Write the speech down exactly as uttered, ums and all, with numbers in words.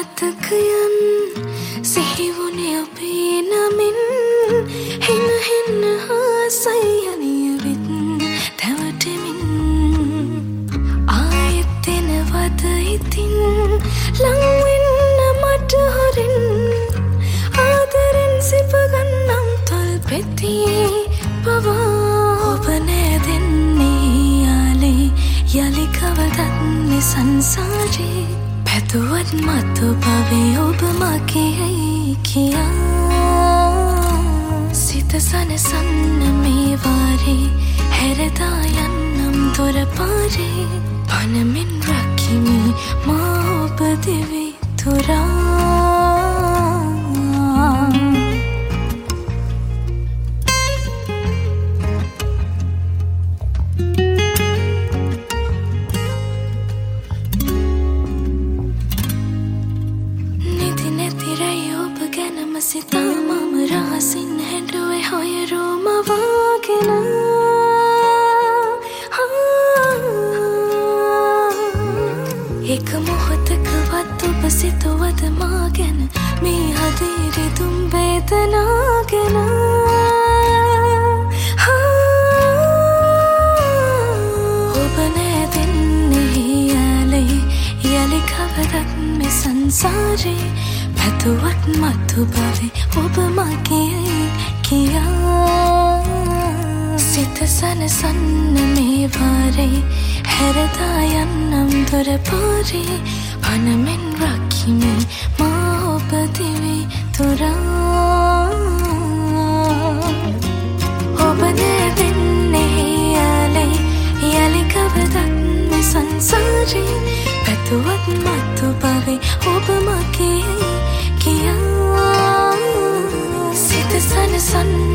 මතකයන් සිහිවුනේ අපේ නමින් හින හින හාසයි අනියවිත් තැවටෙමින් ආයෙත් එනවද ඉතින් ලංවෙන්න මට හොරින් ආදරෙන් සිපගන්නම් තොල් පෙතියේ පවා ඔබ නෑදෙන්නේ යාලේ යලි කවදත් සංසාරේ පැතුවත් මතු පවේ ඔබ මගේයි කියා සිත සනසන්න මේ වාරේ හැරදා යන්නම් දොර පාරේ පනමින් රකිමි මා ඔබ දෙවි තුරා සිතා මම රහසින් හැඬුවේ හොයරුම වාගෙන එක මොහොතකවත් ඔබ සිතුවද මා ගැන මේ හදේ රිදුම් වේදනා ගැන ඔබ නෑදෙන්නේ යාලේ යලි කවදත් මේ සංසාරේ පැතුවත් මතු බවේ ඔබ මගේයි කියා සිත සනසන්න මේ වාරේ හැරදා යන්නම් දොර පාරේ පනමෙන් රකිමි මා ඔබ දිවි තුරා ඔබ නෑදෙන්නේ යාලේ යලි කවදත් මේ සංසාරේ පැතුවත් මතු බවේ ඔබ මගේයි කියා සිත සනසන්න